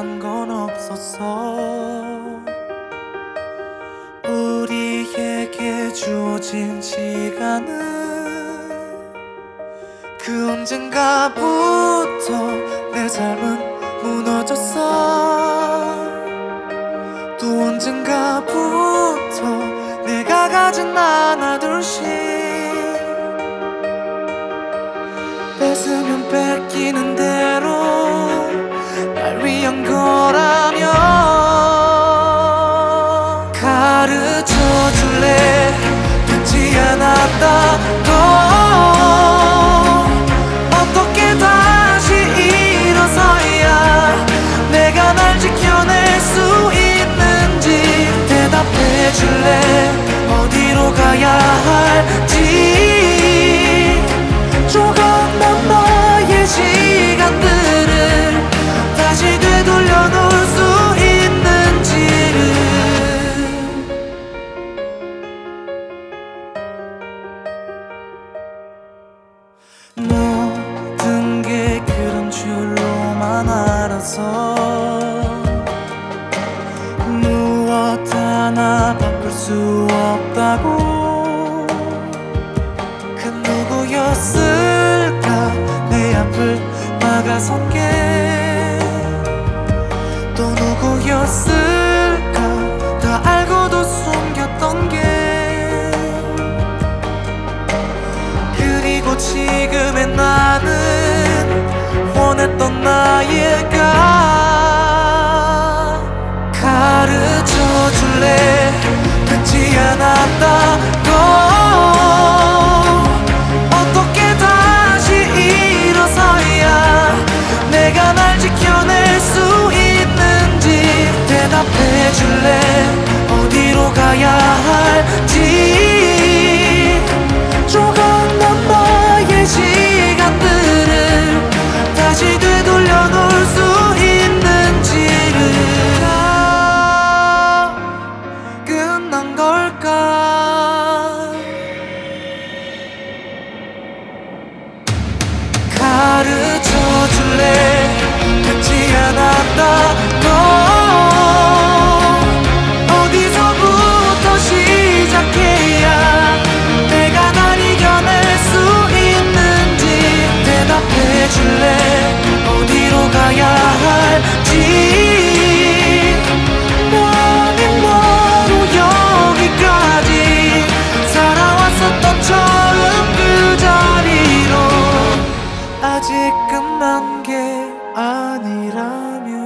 끝난 건 없었어. 우리에게 주어진 시간은 그 언젠가부터 내 삶은 무너졌어. 또 언젠가부터 내가 가진 하나 둘씩 뺏으면 뺏기는 대로 날 위한 거라면 가르쳐줄래. 듣지 않았다고 어떻게 다시 일어서야 내가 날 지켜낼 수 있는지 대답해줄래. 어디로 가야 할지 조금만 너의 시간들을 다시 되돌려 놓을 수 있는지를. 모든 게 그런 줄로만 알아서 무엇 하나 바꿀 수 없다고. 그 누구였을까 내 앞을 막아선 게. 또 누구였을까 다 알고도 숨겼던 게. 그리고 지금의 나는 원했던 나에가 가르쳐줄래. 듣지 않았다고 어떻게 다시 일어서야 내가 날 지켜낼 수 있는지 대답해줄래. 어디로 가야 할지 조금만 너의 시간들을 다시 되돌려 놓을 수 있는지를. 다 끝난 걸까. 가르쳐줄래. 듣지 않았다고 어디서부터 시작해야 내가 날 이겨낼 수 있는지 대답해줄래. 어디로 가야 할지 나는 너로 여기까지 살아왔었던 처음 그 자리로 아직 끝난 게 아니라면